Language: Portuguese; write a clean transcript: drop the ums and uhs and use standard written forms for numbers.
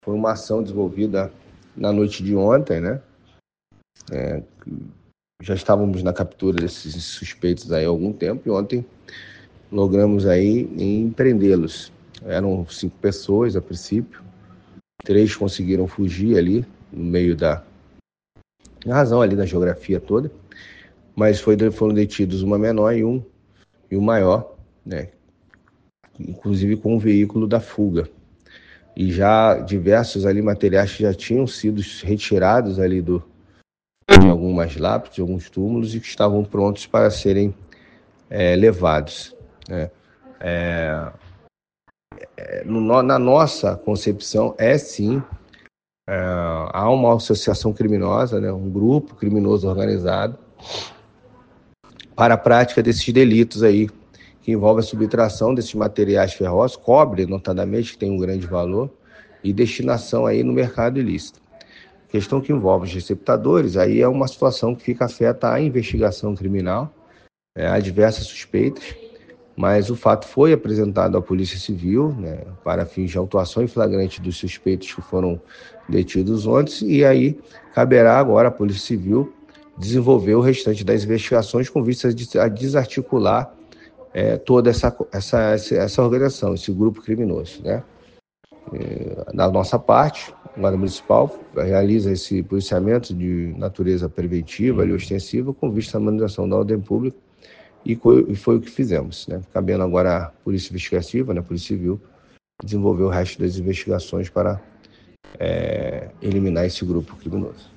Foi uma ação desenvolvida na noite de ontem, né? Já estávamos na captura desses suspeitos aí há algum tempo e ontem logramos aí em prendê-los. Eram 5 pessoas a princípio, 3 conseguiram fugir ali no meio da razão ali da geografia toda, mas foram detidos uma menor e um maior, né? Inclusive com o veículo da fuga. E já diversos ali materiais que já tinham sido retirados ali de algumas lápides, de alguns túmulos, e que estavam prontos para serem levados, né? Na nossa concepção, sim, há uma associação criminosa, né? Um grupo criminoso organizado para a prática desses delitos aí, que envolve a subtração desses materiais ferrosos, cobre, notadamente, que tem um grande valor, e destinação aí no mercado ilícito. Questão que envolve os receptadores, aí é uma situação que afeta a investigação criminal, há diversas suspeitas, mas o fato foi apresentado à Polícia Civil, né, para fins de autuação em flagrante dos suspeitos que foram detidos ontem, e aí caberá agora à Polícia Civil desenvolver o restante das investigações com vistas a desarticular toda essa organização, esse grupo criminoso, né? Da nossa parte, a Guarda Municipal realiza esse policiamento de natureza preventiva e ostensiva com vista à manutenção da ordem pública e foi o que fizemos, né? Cabendo agora a Polícia Investigativa, né, a Polícia Civil, desenvolver o resto das investigações para eliminar esse grupo criminoso.